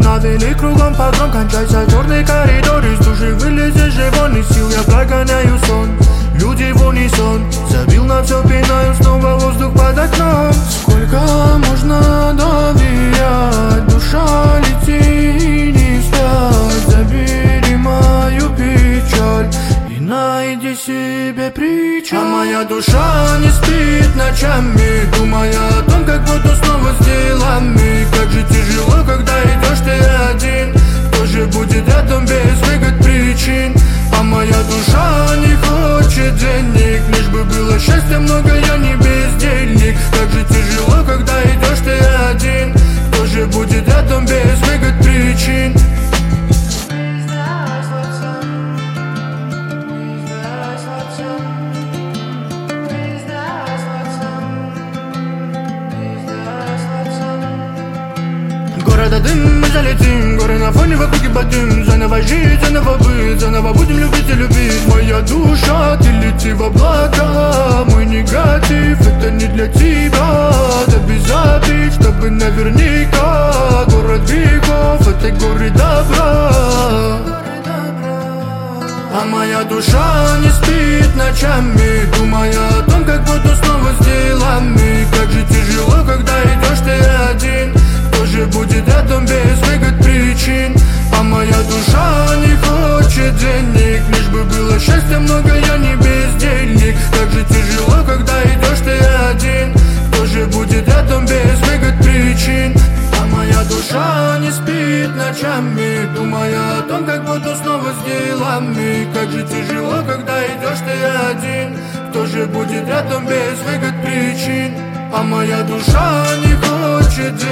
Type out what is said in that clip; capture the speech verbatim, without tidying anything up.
навели кругом погром, кончается черный коридор. Из души вылезешь же вон, из сил я прогоняю сон. Люди в унисон, забил на все, пинаю снова воздух под окном. Сколько можно доверять, душа лети и не спать. Забери мою печаль и найди себе причал. А моя душа не спит ночами, думая о том, как буду снова с делами. Как же тяжело, когда идешь ты один. Кто же будет рядом без выгод причин? А моя душа не хочет денег, лишь бы было счастья много, я не бездельник. Как же тяжело, когда идешь ты один. Кто же будет рядом без выгод причин? Города дым, мы залетим, горы на фоне в округе бодим. Заново жить, заново быть, заново будем любить и любить. Моя душа, ты лети в облака. Мой негатив, это не для тебя. Да без обид, чтобы наверняка. Город веков, это горы добра. А моя душа не спит ночами, думая о том, как буду снова с делами. Как же тяжело, когда идешь ты один. Кто же будет рядом без выгод причин? А моя душа не хочет денег, лишь бы было счастья много, я не бездельник. Как же тяжело, когда идешь ты один. Кто же будет рядом без выгод причин? А моя душа не спит ночами, думая о том, как буду снова с делами. Как же тяжело, когда идешь ты один. Кто же будет рядом без выгод причин? А моя душа не хочет денег.